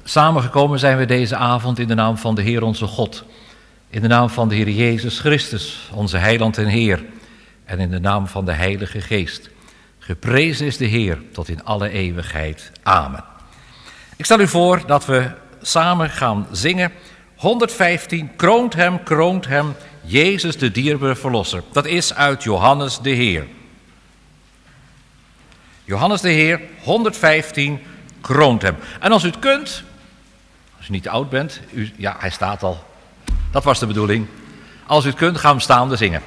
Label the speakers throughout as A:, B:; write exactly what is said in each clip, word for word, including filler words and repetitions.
A: Samengekomen zijn we deze avond in de naam van de Heer onze God, in de naam van de Heer Jezus Christus, onze Heiland en Heer, en in de naam van de Heilige Geest. Geprezen is de Heer tot in alle eeuwigheid. Amen. Ik stel u voor dat we samen gaan zingen honderdvijftien, kroont hem, kroont hem, Jezus de dierbare verlosser. Dat is uit Johannes de Heer. Johannes de Heer, honderdvijftien, kroont hem. En als u het kunt, als u niet te oud bent, u, ja, hij staat al. Dat was de bedoeling. Als u het kunt, gaan we staande zingen.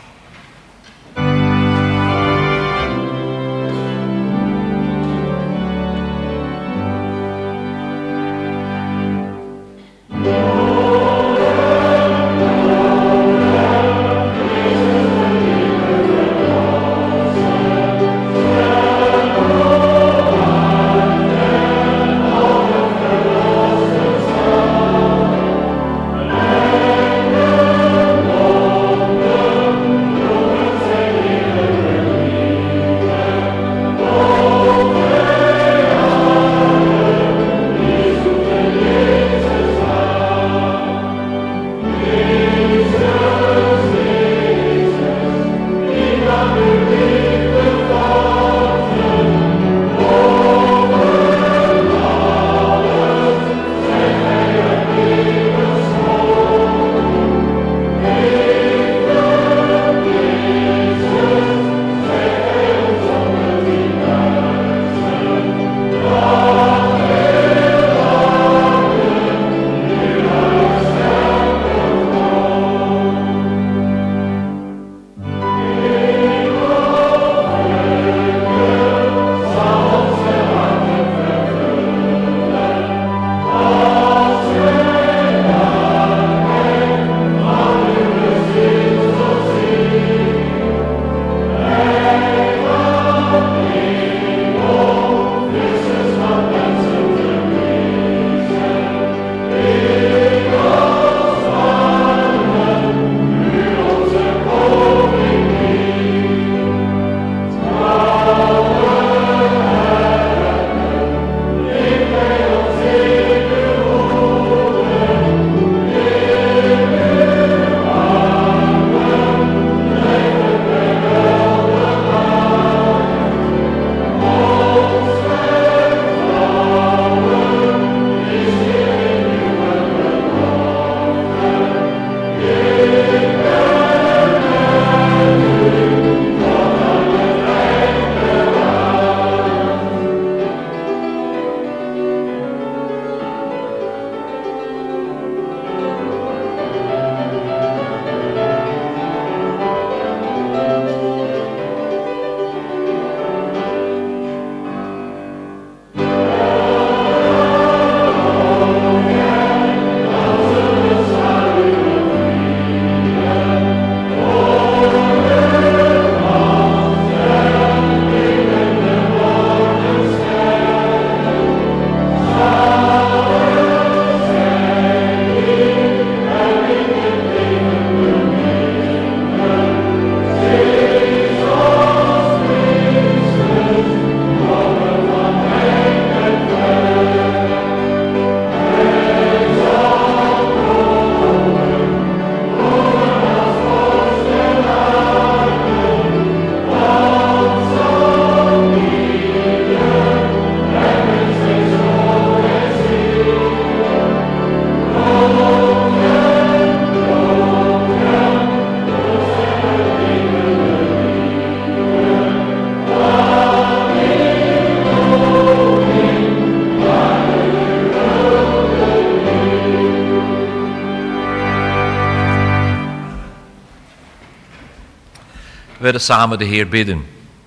A: We willen samen de Heer bidden.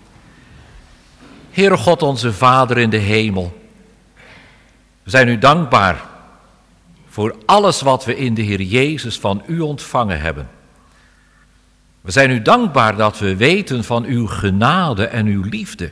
A: Heere God, onze Vader in de hemel, we zijn u dankbaar voor alles wat we in de Heer Jezus van u ontvangen hebben. We zijn u dankbaar dat we weten van uw genade en uw liefde.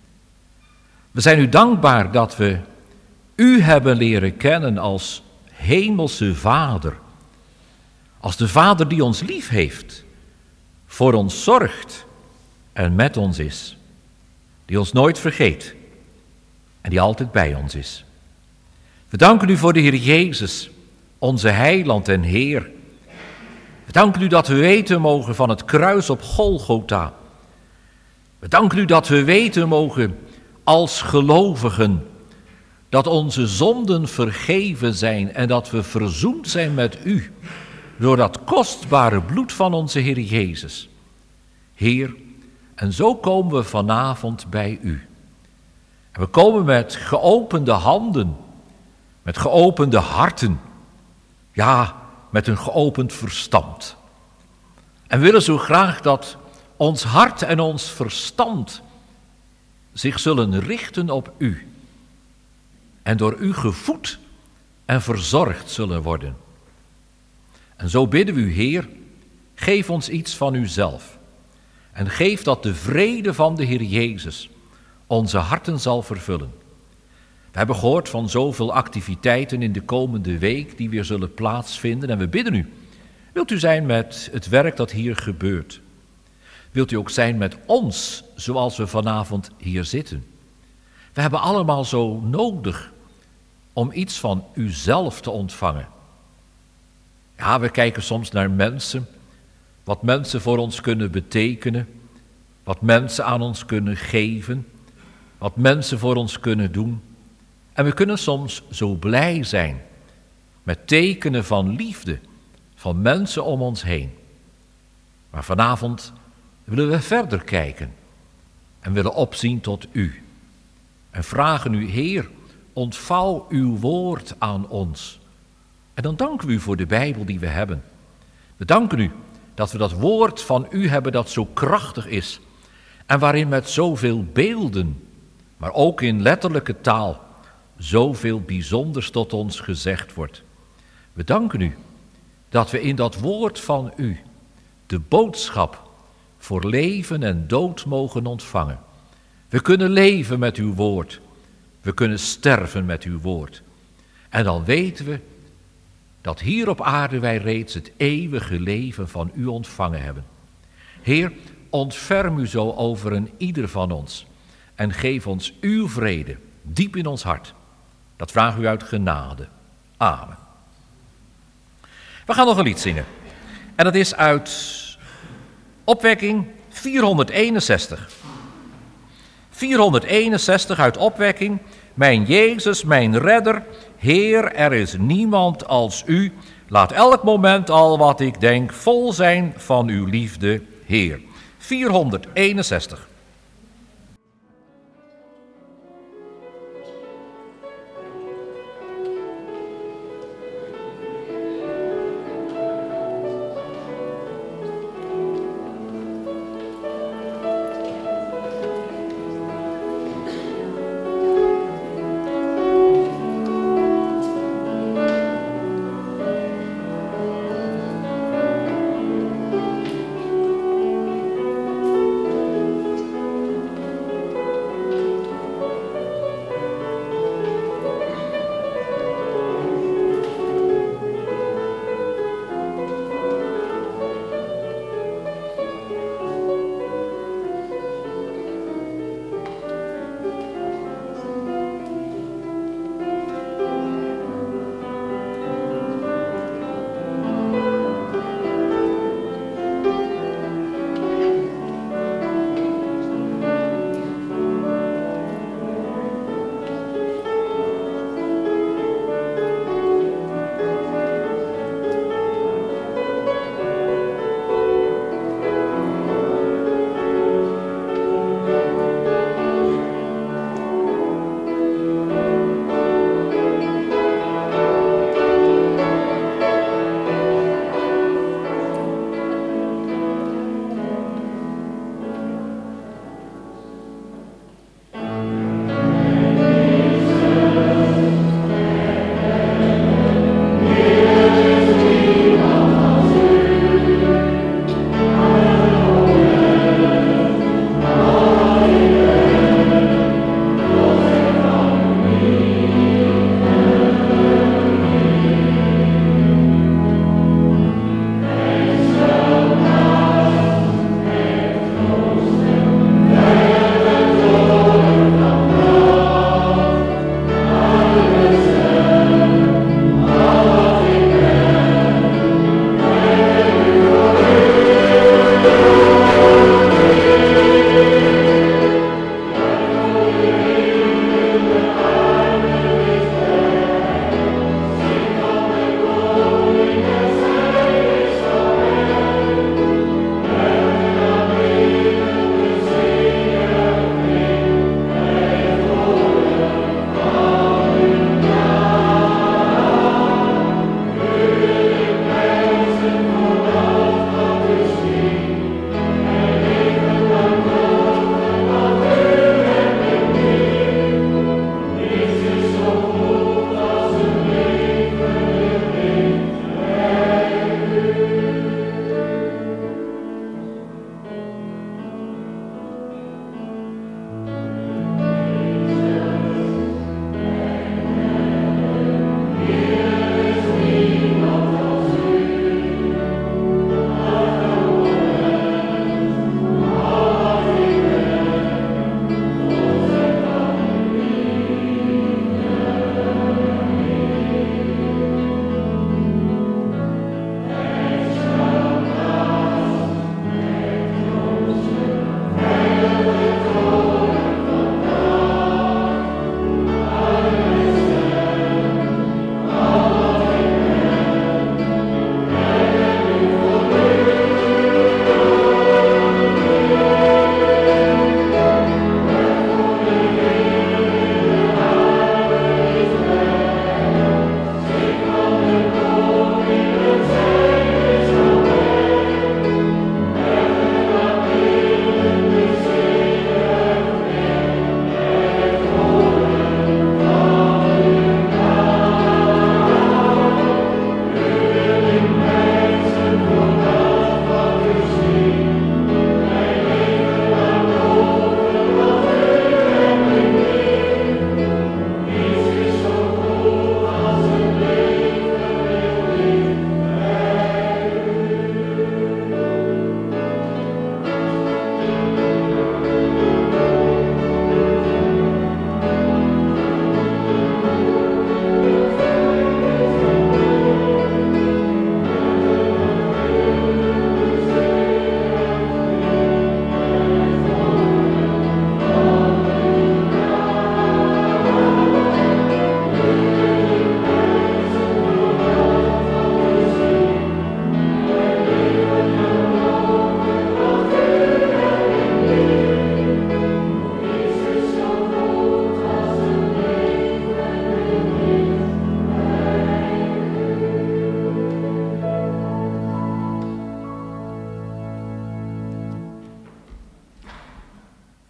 A: We zijn u dankbaar dat we u hebben leren kennen als hemelse Vader. Als de Vader die ons lief heeft, voor ons zorgt en met ons is. Die ons nooit vergeet en die altijd bij ons is. We danken u voor de Heer Jezus, onze heiland en Heer. We danken u dat we weten mogen van het kruis op Golgotha. We danken u dat we weten mogen als gelovigen dat onze zonden vergeven zijn en dat we verzoend zijn met u door dat kostbare bloed van onze Heer Jezus. Heer, en zo komen we vanavond bij u. En we komen met geopende handen, met geopende harten, ja, met een geopend verstand. En we willen zo graag dat ons hart en ons verstand zich zullen richten op u. En door u gevoed en verzorgd zullen worden. En zo bidden we u, Heer, geef ons iets van uzelf. En geef dat de vrede van de Heer Jezus onze harten zal vervullen. We hebben gehoord van zoveel activiteiten in de komende week die weer zullen plaatsvinden. En we bidden u, wilt u zijn met het werk dat hier gebeurt? Wilt u ook zijn met ons, zoals we vanavond hier zitten? We hebben allemaal zo nodig om iets van uzelf te ontvangen. Ja, we kijken soms naar mensen, wat mensen voor ons kunnen betekenen, wat mensen aan ons kunnen geven, wat mensen voor ons kunnen doen. En we kunnen soms zo blij zijn met tekenen van liefde van mensen om ons heen. Maar vanavond willen we verder kijken en willen opzien tot u. En vragen u, Heer, ontvouw uw woord aan ons. En dan danken we u voor de Bijbel die we hebben. We danken u dat we dat woord van u hebben dat zo krachtig is. En waarin met zoveel beelden, maar ook in letterlijke taal, zoveel bijzonders tot ons gezegd wordt. We danken u dat we in dat woord van u de boodschap voor leven en dood mogen ontvangen. We kunnen leven met uw woord. We kunnen sterven met uw woord. En dan weten we dat hier op aarde wij reeds het eeuwige leven van u ontvangen hebben. Heer, ontferm u zo over een ieder van ons en geef ons uw vrede diep in ons hart. Dat vragen we uit genade. Amen. We gaan nog een lied zingen. En dat is uit Opwekking vierhonderdeenenzestig. vierhonderdeenenzestig uit Opwekking. Mijn Jezus, mijn redder, Heer, er is niemand als u. Laat elk moment al wat ik denk vol zijn van uw liefde, Heer. vierhonderdeenenzestig.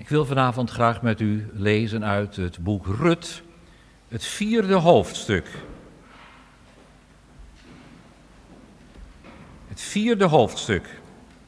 A: Ik wil vanavond graag met u lezen uit het boek Rut, het vierde hoofdstuk. Het vierde hoofdstuk.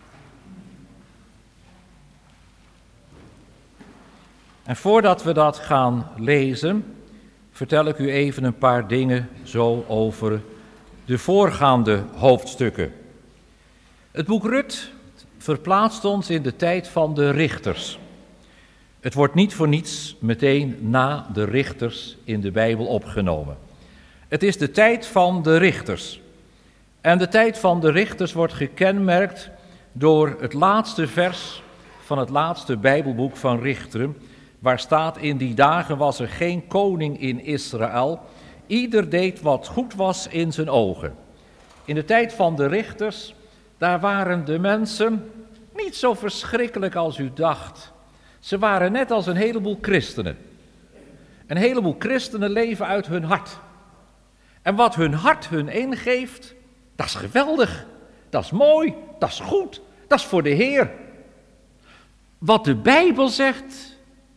A: En voordat we dat gaan lezen, vertel ik u even een paar dingen zo over de voorgaande hoofdstukken. Het boek Rut verplaatst ons in de tijd van de richters. Het wordt niet voor niets meteen na de richters in de Bijbel opgenomen. Het is de tijd van de richters. En de tijd van de richters wordt gekenmerkt door het laatste vers van het laatste Bijbelboek van Richteren, waar staat: in die dagen was er geen koning in Israël, ieder deed wat goed was in zijn ogen. In de tijd van de richters, daar waren de mensen niet zo verschrikkelijk als u dacht. Ze waren net als een heleboel christenen. Een heleboel christenen leven uit hun hart. En wat hun hart hun ingeeft, dat is geweldig, dat is mooi, dat is goed, dat is voor de Heer. Wat de Bijbel zegt,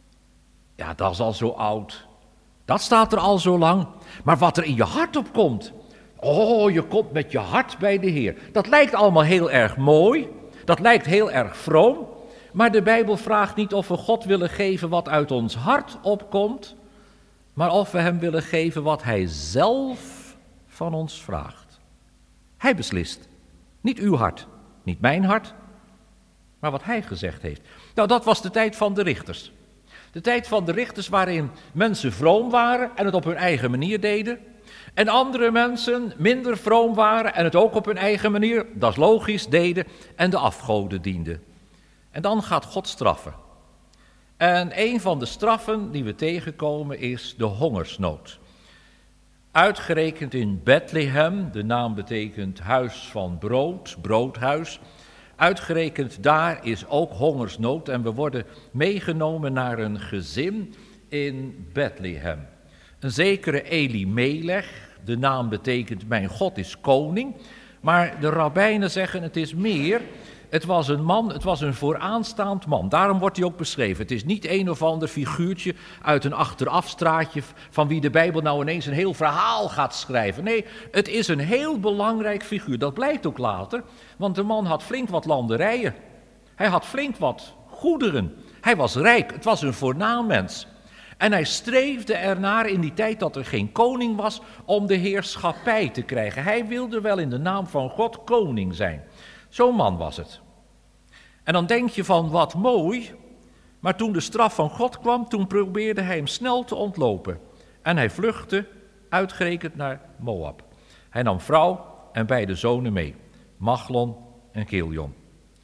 A: ja, dat is al zo oud. Dat staat er al zo lang. Maar wat er in je hart opkomt, oh, je komt met je hart bij de Heer. Dat lijkt allemaal heel erg mooi, dat lijkt heel erg vroom. Maar de Bijbel vraagt niet of we God willen geven wat uit ons hart opkomt, maar of we hem willen geven wat hij zelf van ons vraagt. Hij beslist. Niet uw hart, niet mijn hart, maar wat hij gezegd heeft. Nou, dat was de tijd van de richters. De tijd van de richters waarin mensen vroom waren en het op hun eigen manier deden. En andere mensen minder vroom waren en het ook op hun eigen manier, dat is logisch, deden en de afgoden dienden. En dan gaat God straffen. En een van de straffen die we tegenkomen is de hongersnood. Uitgerekend in Bethlehem, de naam betekent huis van brood, broodhuis. Uitgerekend daar is ook hongersnood en we worden meegenomen naar een gezin in Bethlehem. Een zekere Elimelech, de naam betekent mijn God is koning. Maar de rabbijnen zeggen het is meer. Het was een man, het was een vooraanstaand man. Daarom wordt hij ook beschreven. Het is niet een of ander figuurtje uit een achterafstraatje van wie de Bijbel nou ineens een heel verhaal gaat schrijven. Nee, het is een heel belangrijk figuur. Dat blijkt ook later, want de man had flink wat landerijen. Hij had flink wat goederen. Hij was rijk, het was een voornaam mens. En hij streefde ernaar in die tijd dat er geen koning was om de heerschappij te krijgen. Hij wilde wel in de naam van God koning zijn. Zo'n man was het. En dan denk je van wat mooi, maar toen de straf van God kwam, toen probeerde hij hem snel te ontlopen. En hij vluchtte uitgerekend naar Moab. Hij nam vrouw en beide zonen mee, Machlon en Kilion.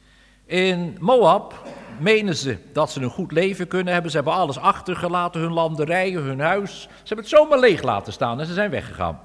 A: In Moab menen ze dat ze een goed leven kunnen hebben. Ze hebben alles achtergelaten, hun landerijen, hun huis. Ze hebben het zomaar leeg laten staan en ze zijn weggegaan.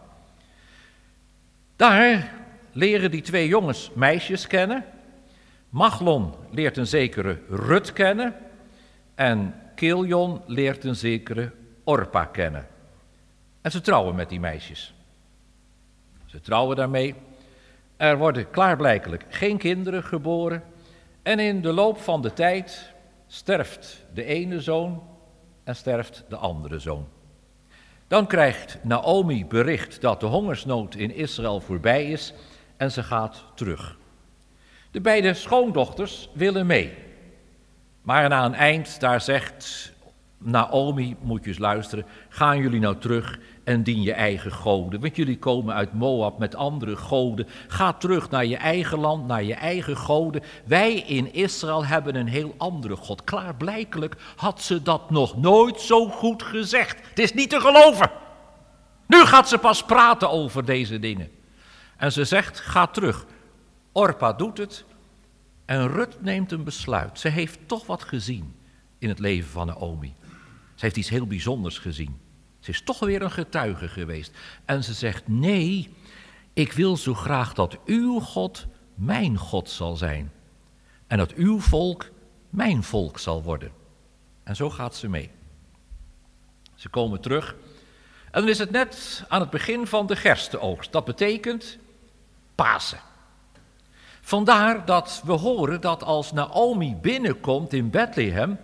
A: Daar leren die twee jongens meisjes kennen. Machlon leert een zekere Rut kennen. En Kilion leert een zekere Orpa kennen. En ze trouwen met die meisjes. Ze trouwen daarmee. Er worden klaarblijkelijk geen kinderen geboren. En in de loop van de tijd sterft de ene zoon en sterft de andere zoon. Dan krijgt Naomi bericht dat de hongersnood in Israël voorbij is en ze gaat terug. De beide schoondochters willen mee. Maar na een eind, daar zegt Naomi, moet je eens luisteren, gaan jullie nou terug en dien je eigen goden. Want jullie komen uit Moab met andere goden. Ga terug naar je eigen land, naar je eigen goden. Wij in Israël hebben een heel andere God. Klaarblijkelijk had ze dat nog nooit zo goed gezegd. Het is niet te geloven. Nu gaat ze pas praten over deze dingen. En ze zegt, ga terug. Orpa doet het en Rut neemt een besluit. Ze heeft toch wat gezien in het leven van Naomi. Ze heeft iets heel bijzonders gezien. Ze is toch weer een getuige geweest. En ze zegt, nee, ik wil zo graag dat uw God mijn God zal zijn. En dat uw volk mijn volk zal worden. En zo gaat ze mee. Ze komen terug. En dan is het net aan het begin van de gerstenoogst. Dat betekent Pasen. Vandaar dat we horen dat als Naomi binnenkomt in Bethlehem,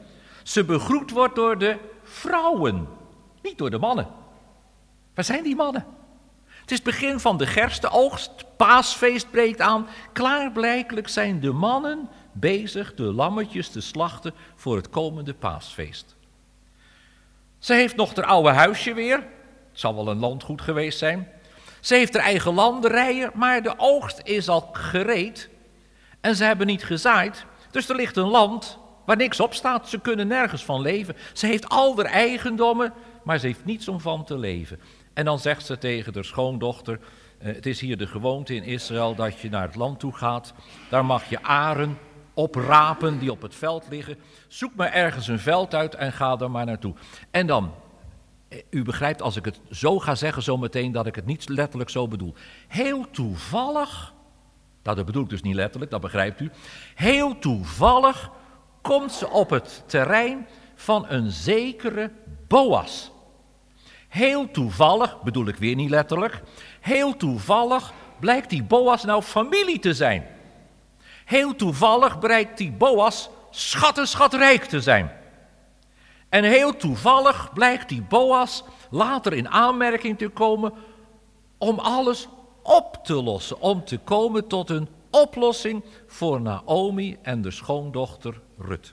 A: ze begroet wordt door de vrouwen, niet door de mannen. Waar zijn die mannen? Het is het begin van de gerstenoogst, paasfeest breekt aan. Klaarblijkelijk zijn de mannen bezig de lammetjes te slachten voor het komende paasfeest. Ze heeft nog haar oude huisje weer, het zal wel een landgoed geweest zijn. Ze heeft haar eigen landerijen, maar de oogst is al gereed en ze hebben niet gezaaid. Dus er ligt een land waar niks op staat, ze kunnen nergens van leven. Ze heeft al haar eigendommen, maar ze heeft niets om van te leven. En dan zegt ze tegen haar schoondochter, eh, het is hier de gewoonte in Israël dat je naar het land toe gaat. Daar mag je aren oprapen die op het veld liggen. Zoek maar ergens een veld uit en ga er maar naartoe. En dan, eh, u begrijpt als ik het zo ga zeggen zo meteen dat ik het niet letterlijk zo bedoel. Heel toevallig, nou dat bedoel ik dus niet letterlijk, dat begrijpt u. Heel toevallig komt ze op het terrein van een zekere Boas. Heel toevallig, bedoel ik weer niet letterlijk, heel toevallig blijkt die Boas nou familie te zijn. Heel toevallig blijkt die Boas schatten schatrijk te zijn. En heel toevallig blijkt die Boas later in aanmerking te komen om alles op te lossen, om te komen tot een oplossing voor Naomi en de schoondochter Rut.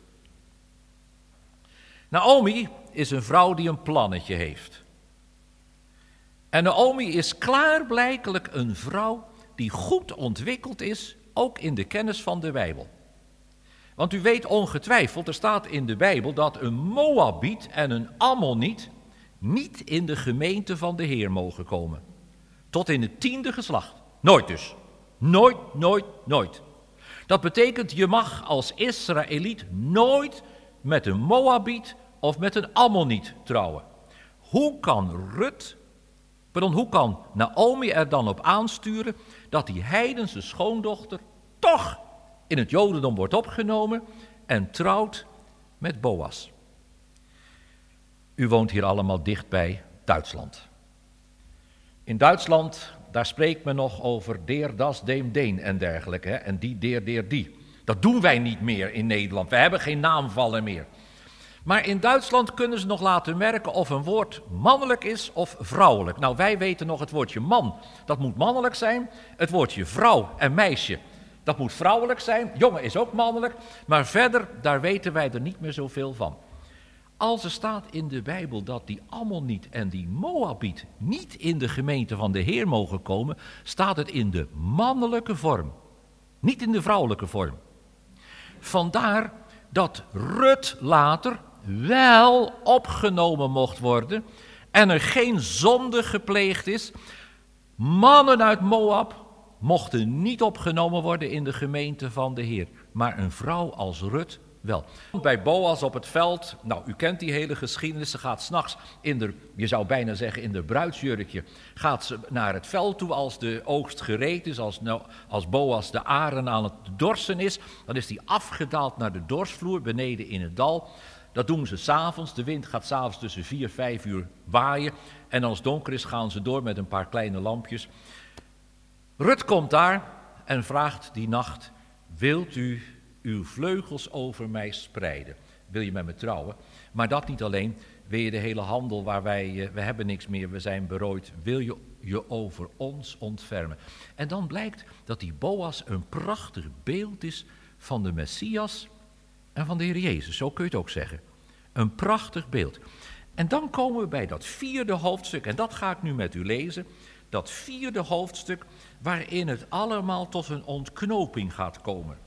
A: Naomi is een vrouw die een plannetje heeft. En Naomi is klaarblijkelijk een vrouw die goed ontwikkeld is, ook in de kennis van de Bijbel. Want u weet ongetwijfeld, er staat in de Bijbel dat een Moabiet en een Ammoniet niet in de gemeente van de Heer mogen komen. Tot in het tiende geslacht. Nooit dus. Nooit, nooit, nooit. Dat betekent, je mag als Israëliet nooit met een Moabiet of met een Ammoniet trouwen. Hoe kan Rut, pardon, hoe kan Naomi er dan op aansturen dat die heidense schoondochter toch in het Jodendom wordt opgenomen en trouwt met Boas? U woont hier allemaal dicht bij Duitsland. In Duitsland, daar spreekt men nog over der, das, dem, den en dergelijke. Hè? En die, der, der, die. Dat doen wij niet meer in Nederland. We hebben geen naamvallen meer. Maar in Duitsland kunnen ze nog laten merken of een woord mannelijk is of vrouwelijk. Nou, wij weten nog het woordje man, dat moet mannelijk zijn. Het woordje vrouw en meisje, dat moet vrouwelijk zijn. Jongen is ook mannelijk. Maar verder, daar weten wij er niet meer zoveel van. Als er staat in de Bijbel dat die Ammoniet en die Moabiet niet in de gemeente van de Heer mogen komen, staat het in de mannelijke vorm, niet in de vrouwelijke vorm. Vandaar dat Rut later wel opgenomen mocht worden en er geen zonde gepleegd is. Mannen uit Moab mochten niet opgenomen worden in de gemeente van de Heer, maar een vrouw als Rut wel. Bij Boas op het veld, nou u kent die hele geschiedenis, ze gaat 's nachts in de, je zou bijna zeggen in de bruidsjurkje, gaat ze naar het veld toe als de oogst gereed is, als, nou, als Boas de aren aan het dorsen is, dan is die afgedaald naar de dorsvloer beneden in het dal. Dat doen ze 's avonds, de wind gaat 's avonds tussen vier, vijf uur waaien en als het donker is gaan ze door met een paar kleine lampjes. Rut komt daar en vraagt die nacht, wilt u uw vleugels over mij spreiden? Wil je met me trouwen? Maar dat niet alleen, wil je de hele handel waar wij, we hebben niks meer, we zijn berooid, wil je je over ons ontfermen? En dan blijkt dat die Boas een prachtig beeld is van de Messias en van de Heer Jezus, zo kun je het ook zeggen. Een prachtig beeld. En dan komen we bij dat vierde hoofdstuk, en dat ga ik nu met u lezen, dat vierde hoofdstuk waarin het allemaal tot een ontknoping gaat komen.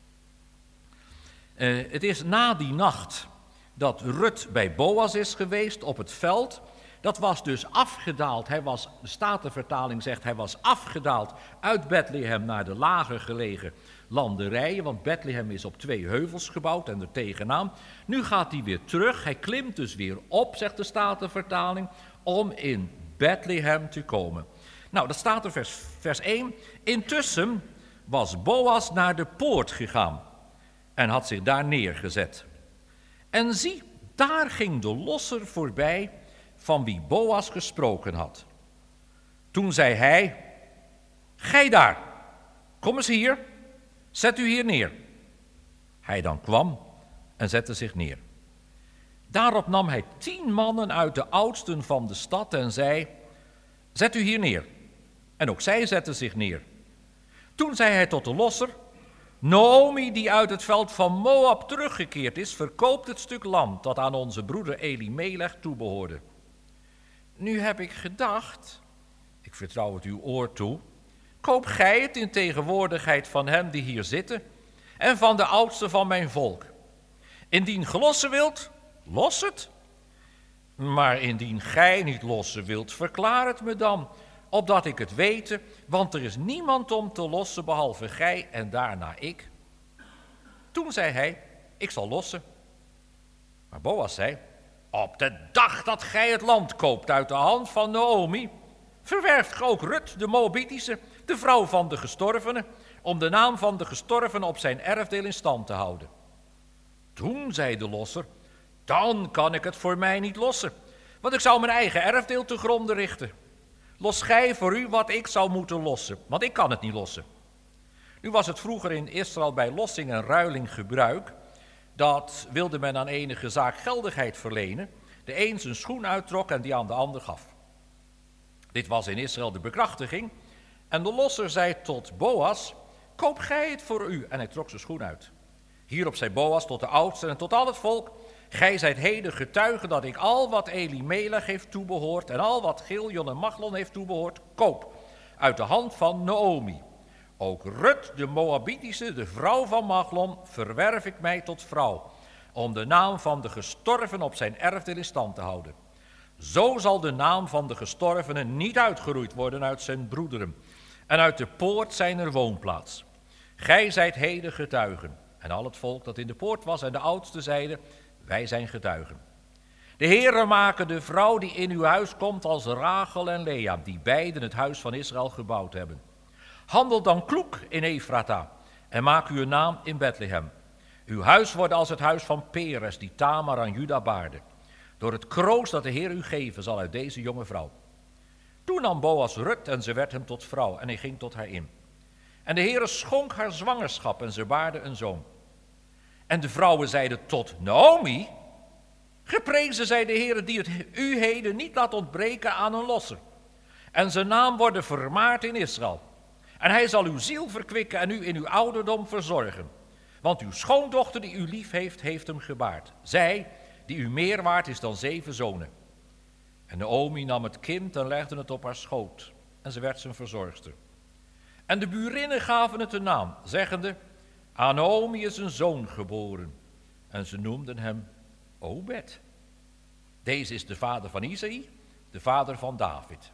A: Uh, het is na die nacht dat Rut bij Boas is geweest op het veld. Dat was dus afgedaald, hij was, de Statenvertaling zegt, hij was afgedaald uit Bethlehem naar de lager gelegen landerijen, want Bethlehem is op twee heuvels gebouwd en er tegenaan. Nu gaat hij weer terug, hij klimt dus weer op, zegt de Statenvertaling, om in Bethlehem te komen. Nou, dat staat er vers, vers één. Intussen was Boas naar de poort gegaan en had zich daar neergezet. En zie, daar ging de losser voorbij van wie Boas gesproken had. Toen zei hij, gij daar, kom eens hier, zet u hier neer. Hij dan kwam en zette zich neer. Daarop nam hij tien mannen uit de oudsten van de stad en zei, zet u hier neer. En ook zij zetten zich neer. Toen zei hij tot de losser, Naomi, die uit het veld van Moab teruggekeerd is, verkoopt het stuk land dat aan onze broeder Elimelech toebehoorde. Nu heb ik gedacht, ik vertrouw het uw oor toe, koop gij het in tegenwoordigheid van hen die hier zitten en van de oudsten van mijn volk. Indien ge lossen wilt, los het. Maar indien gij niet lossen wilt, verklaar het me dan, opdat ik het wete, want er is niemand om te lossen behalve gij en daarna ik. Toen zei hij, ik zal lossen. Maar Boas zei, op de dag dat gij het land koopt uit de hand van Naomi, verwerft ge ook Rut, de Moabitische, de vrouw van de gestorvene, om de naam van de gestorvene op zijn erfdeel in stand te houden. Toen zei de losser, dan kan ik het voor mij niet lossen, want ik zou mijn eigen erfdeel te gronde richten. Los gij voor u wat ik zou moeten lossen, want ik kan het niet lossen. Nu was het vroeger in Israël bij lossing en ruiling gebruik, dat wilde men aan enige zaak geldigheid verlenen, de een zijn schoen uittrok en die aan de ander gaf. Dit was in Israël de bekrachtiging en de losser zei tot Boas, koop gij het voor u, en hij trok zijn schoen uit. Hierop zei Boas tot de oudsten en tot al het volk, gij zijt heden getuigen dat ik al wat Elimelech heeft toebehoord en al wat Chilion en Machlon heeft toebehoord, koop uit de hand van Naomi. Ook Rut, de Moabitische, de vrouw van Machlon, verwerf ik mij tot vrouw, om de naam van de gestorven op zijn erfdeel in stand te houden. Zo zal de naam van de gestorvene niet uitgeroeid worden uit zijn broederen en uit de poort zijner woonplaats. Gij zijt heden getuigen. En al het volk dat in de poort was en de oudsten zeiden, wij zijn getuigen. De Heere maken de vrouw die in uw huis komt als Rachel en Lea, die beiden het huis van Israël gebouwd hebben. Handel dan kloek in Efrata en maak uw naam in Bethlehem. Uw huis wordt als het huis van Peres, die Tamar aan Juda baarde. Door het kroost dat de Heer u geven zal uit deze jonge vrouw. Toen nam Boas Rut en ze werd hem tot vrouw en hij ging tot haar in. En de Heere schonk haar zwangerschap en ze baarde een zoon. En de vrouwen zeiden tot Naomi, geprezen zij de Heere die het u heden niet laat ontbreken aan een losser. En zijn naam worden vermaard in Israël. En hij zal uw ziel verkwikken en u in uw ouderdom verzorgen. Want uw schoondochter die u lief heeft, heeft hem gebaard. Zij, die u meer waard is dan zeven zonen. En Naomi nam het kind en legde het op haar schoot. En ze werd zijn verzorgster. En de burinnen gaven het een naam, zeggende, aan Naomi is een zoon geboren. En ze noemden hem Obed. Deze is de vader van Isaï, de vader van David.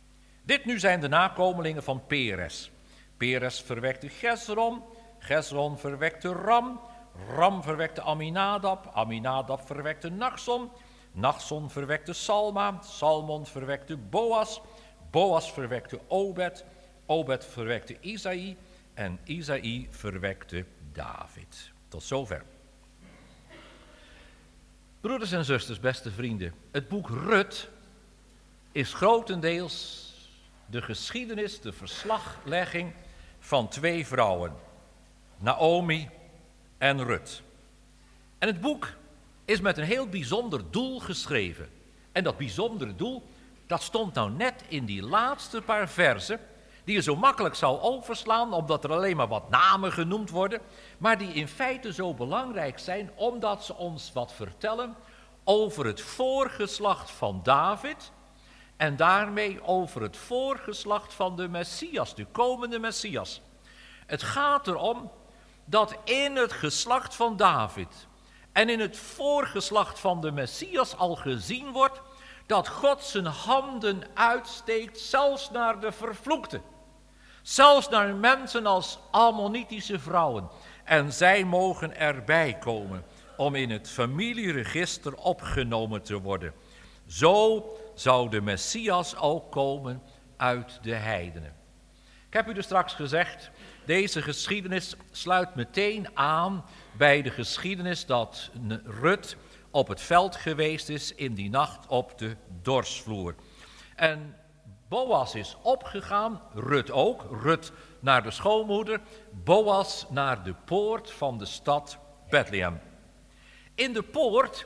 A: Dit nu zijn de nakomelingen van Peres. Peres verwekte Gesron, Gesron verwekte Ram, Ram verwekte Aminadab, Aminadab verwekte Nachson, Nachson verwekte Salma, Salmon verwekte Boas, Boas verwekte Obed, Obed verwekte Isaï en Isaï verwekte David. Tot zover. Broeders en zusters, beste vrienden, het boek Rut is grotendeels de geschiedenis, de verslaglegging van twee vrouwen, Naomi en Rut. En het boek is met een heel bijzonder doel geschreven. En dat bijzondere doel, dat stond nou net in die laatste paar versen, die je zo makkelijk zou overslaan, omdat er alleen maar wat namen genoemd worden, maar die in feite zo belangrijk zijn, omdat ze ons wat vertellen over het voorgeslacht van David en daarmee over het voorgeslacht van de Messias, de komende Messias. Het gaat erom dat in het geslacht van David en in het voorgeslacht van de Messias al gezien wordt dat God zijn handen uitsteekt zelfs naar de vervloekten. Zelfs naar mensen als Ammonitische vrouwen. En zij mogen erbij komen om in het familieregister opgenomen te worden. Zo zou de Messias ook komen uit de heidenen. Ik heb u dus straks gezegd, deze geschiedenis sluit meteen aan bij de geschiedenis dat Rut op het veld geweest is in die nacht op de dorsvloer. En Boas is opgegaan, Rut ook, Rut naar de schoonmoeder, Boas naar de poort van de stad Bethlehem. In de poort,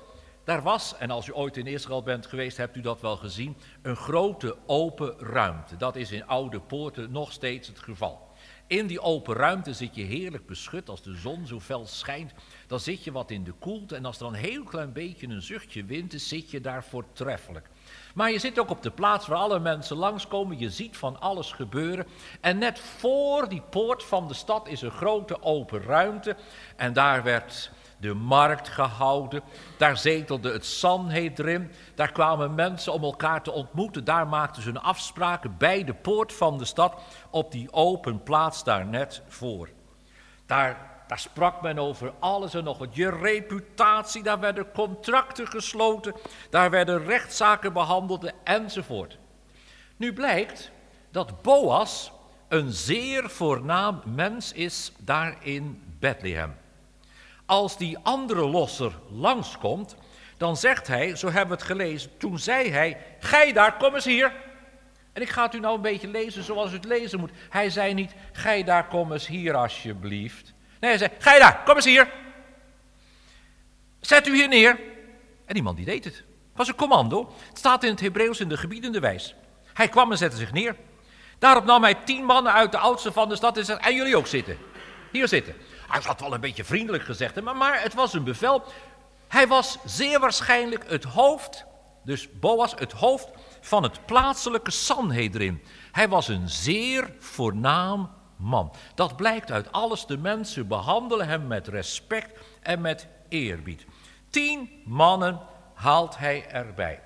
A: Daar was, en als u ooit in Israël bent geweest, hebt u dat wel gezien, een grote open ruimte. Dat is in oude poorten nog steeds het geval. In die open ruimte zit je heerlijk beschut. Als de zon zo fel schijnt, dan zit je wat in de koelte. En als er dan een heel klein beetje een zuchtje wind is, zit je daar voortreffelijk. Maar je zit ook op de plaats waar alle mensen langskomen. Je ziet van alles gebeuren. En net voor die poort van de stad is een grote open ruimte. En daar werd de markt gehouden. Daar zetelde het Sanhedrin. Daar kwamen mensen om elkaar te ontmoeten. Daar maakten ze hun afspraken bij de poort van de stad. Op die open plaats daar net voor. Daar... Daar sprak men over alles en nog wat. Je reputatie, daar werden contracten gesloten. Daar werden rechtszaken behandeld enzovoort. Nu blijkt dat Boas een zeer voornaam mens is daar in Bethlehem. Als die andere losser langskomt, dan zegt hij, zo hebben we het gelezen, toen zei hij, gij daar, kom eens hier. En ik ga het u nou een beetje lezen zoals u het lezen moet. Hij zei niet, gij daar, kom eens hier alsjeblieft. Nee, hij zei, ga je daar, kom eens hier. Zet u hier neer. En die man die deed het. Het was een commando. Het staat in het Hebreeuws in de gebiedende wijs. Hij kwam en zette zich neer. Daarop nam hij tien mannen uit de oudste van de stad en zei, en jullie ook zitten. Hier zitten. Hij had wel een beetje vriendelijk gezegd, maar, maar het was een bevel. Hij was zeer waarschijnlijk het hoofd, dus Boas, het hoofd van het plaatselijke Sanhedrin. Hij was een zeer voornaam man. Dat blijkt uit alles. De mensen behandelen hem met respect en met eerbied. Tien mannen haalt hij erbij.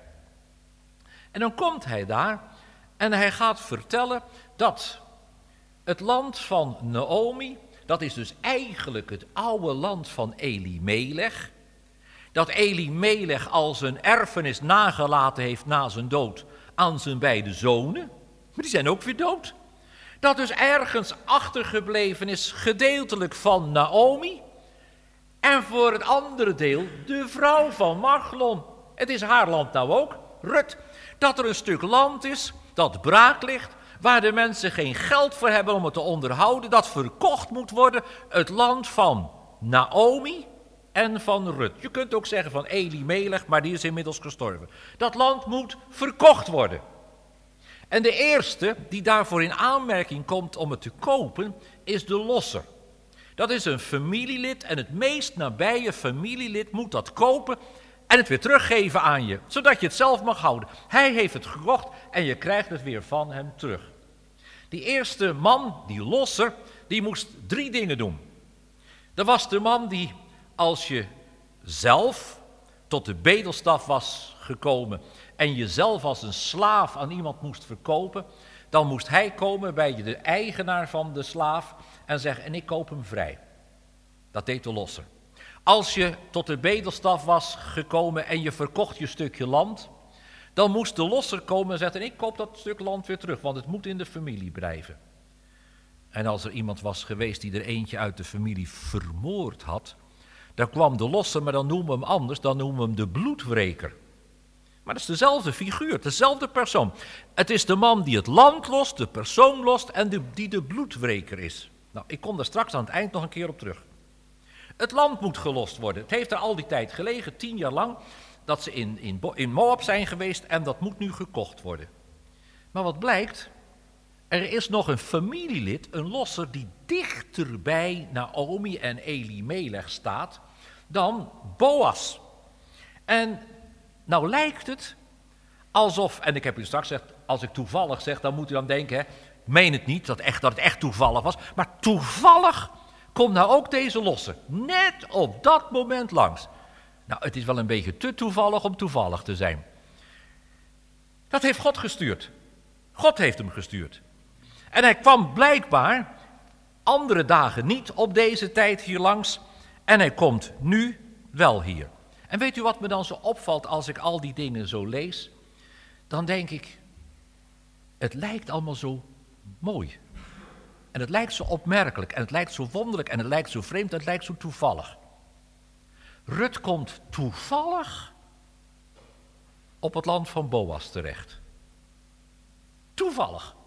A: En dan komt hij daar en hij gaat vertellen dat het land van Naomi, dat is dus eigenlijk het oude land van Elimelech, dat Elimelech als een erfenis nagelaten heeft na zijn dood aan zijn beide zonen, maar die zijn ook weer dood. Dat dus ergens achtergebleven is, gedeeltelijk van Naomi. En voor het andere deel de vrouw van Machlon. Het is haar land nou ook, Rut. Dat er een stuk land is, dat braak ligt, waar de mensen geen geld voor hebben om het te onderhouden. Dat verkocht moet worden, het land van Naomi en van Rut. Je kunt ook zeggen van Elimelech, maar die is inmiddels gestorven. Dat land moet verkocht worden. En de eerste die daarvoor in aanmerking komt om het te kopen, is de losser. Dat is een familielid en het meest nabije familielid moet dat kopen en het weer teruggeven aan je, zodat je het zelf mag houden. Hij heeft het gekocht en je krijgt het weer van hem terug. Die eerste man, die losser, die moest drie dingen doen. Er was de man die, als je zelf tot de bedelstaf was gekomen en jezelf als een slaaf aan iemand moest verkopen, dan moest hij komen bij de eigenaar van de slaaf en zeggen, en ik koop hem vrij. Dat deed de losser. Als je tot de bedelstaf was gekomen en je verkocht je stukje land, dan moest de losser komen en zeggen, en ik koop dat stuk land weer terug, want het moet in de familie blijven. En als er iemand was geweest die er eentje uit de familie vermoord had, dan kwam de losser, maar dan noemen we hem anders, dan noemen we hem de bloedwreker. Maar dat is dezelfde figuur, dezelfde persoon. Het is de man die het land lost, de persoon lost en de, die de bloedwreker is. Nou, ik kom daar straks aan het eind nog een keer op terug. Het land moet gelost worden. Het heeft er al die tijd gelegen, tien jaar lang, dat ze in, in, in Moab zijn geweest en dat moet nu gekocht worden. Maar wat blijkt? Er is nog een familielid, een losser, die dichter bij Naomi en Elimelech staat dan Boas. En nou lijkt het alsof, en ik heb u straks gezegd, als ik toevallig zeg, dan moet u dan denken, hè, meen het niet dat, echt, dat het echt toevallig was, maar toevallig komt nou ook deze losser net op dat moment langs. Nou, het is wel een beetje te toevallig om toevallig te zijn. Dat heeft God gestuurd. God heeft hem gestuurd. En hij kwam blijkbaar andere dagen niet op deze tijd hier langs en hij komt nu wel hier. En weet u wat me dan zo opvalt als ik al die dingen zo lees? Dan denk ik, het lijkt allemaal zo mooi. En het lijkt zo opmerkelijk en het lijkt zo wonderlijk en het lijkt zo vreemd en het lijkt zo toevallig. Rut komt toevallig op het land van Boas terecht. Toevallig.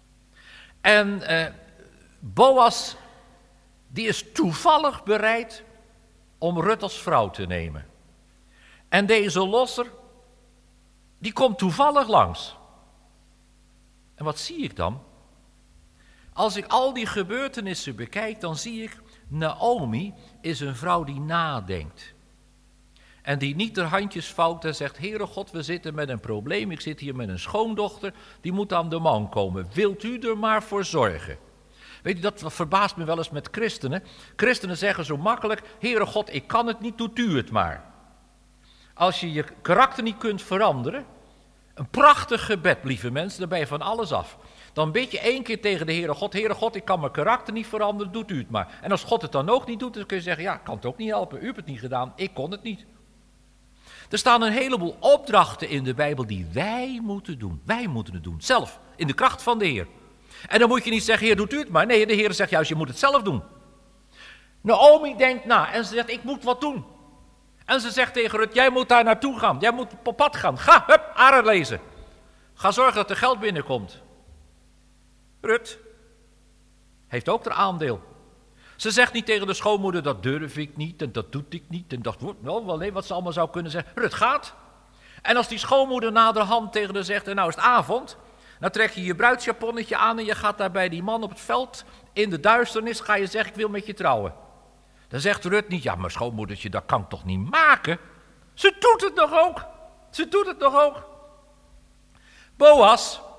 A: En eh, Boas, die is toevallig bereid om Rut als vrouw te nemen. En deze losser, die komt toevallig langs. En wat zie ik dan? Als ik al die gebeurtenissen bekijk, dan zie ik, Naomi is een vrouw die nadenkt. En die niet haar handjes vouwt en zegt, Heere God, we zitten met een probleem. Ik zit hier met een schoondochter, die moet aan de man komen. Wilt u er maar voor zorgen? Weet u, dat verbaast me wel eens met christenen. Christenen zeggen zo makkelijk, Heere God, ik kan het niet, doet u het maar. Als je je karakter niet kunt veranderen, een prachtig gebed, lieve mensen, daar ben je van alles af. Dan bid je één keer tegen de Heere God, Heere God, ik kan mijn karakter niet veranderen, doet u het maar. En als God het dan ook niet doet, dan kun je zeggen, ja, ik kan het ook niet helpen, u hebt het niet gedaan, ik kon het niet. Er staan een heleboel opdrachten in de Bijbel die wij moeten doen. Wij moeten het doen, zelf, in de kracht van de Heer. En dan moet je niet zeggen, Heer, doet u het maar. Nee, de Heer zegt juist, je moet het zelf doen. Naomi denkt na en ze zegt, ik moet wat doen. En ze zegt tegen Rut, jij moet daar naartoe gaan. Jij moet op pad gaan. Ga, hup, Aren lezen. Ga zorgen dat er geld binnenkomt. Rut heeft ook haar aandeel. Ze zegt niet tegen de schoonmoeder, dat durf ik niet en dat doet ik niet. En dat wordt wel, wel nee, wat ze allemaal zou kunnen zeggen. Rut gaat. En als die schoonmoeder naderhand tegen haar zegt, en nou is het avond. Dan trek je je bruidsjaponnetje aan en je gaat daar bij die man op het veld. In de duisternis ga je zeggen, ik wil met je trouwen. Dan zegt Rut niet, ja maar schoonmoedertje, dat kan ik toch niet maken? Ze doet het nog ook. Ze doet het nog ook. Boas,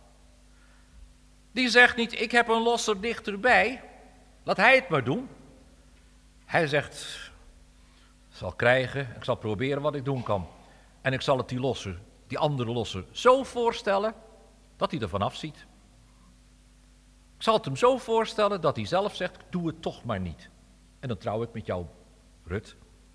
A: die zegt niet, ik heb een losser dichterbij. Laat hij het maar doen. Hij zegt, ik zal krijgen, ik zal proberen wat ik doen kan. En ik zal het die losser, die andere losser, zo voorstellen dat hij er vanaf ziet. Ik zal het hem zo voorstellen dat hij zelf zegt, doe het toch maar niet. En dan trouw ik met jou, Rut.